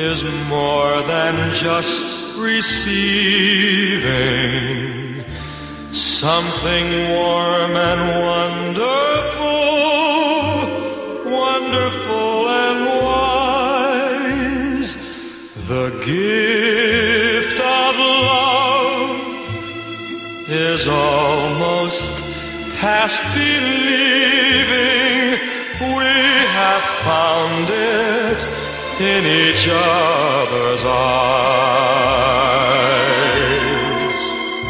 is more than just receiving something warm and wonderful, wonderful and wise. The gift of love is almost past believing. We have found it in each other's eyes.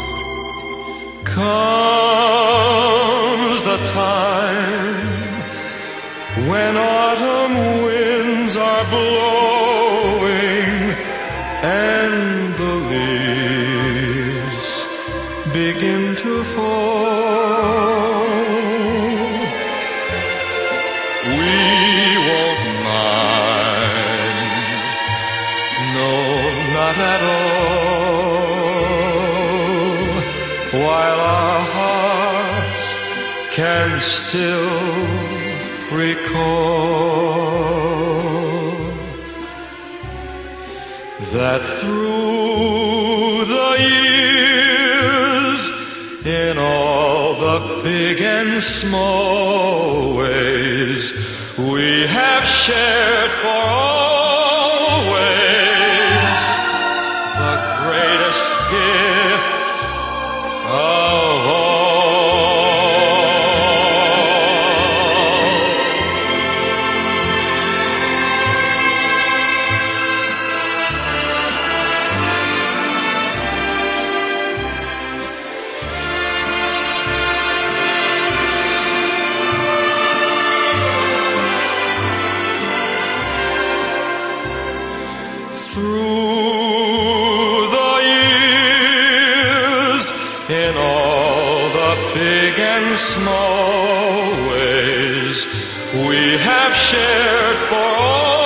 Comes the time when autumn winds are blowing and the leaves begin to fall. We won't mind, no, not at all, while our hearts can still recall that through the years, in all the big and small ways, we have shared for always the greatest gift of all. Through the years, in all the big and small ways, we have shared for all.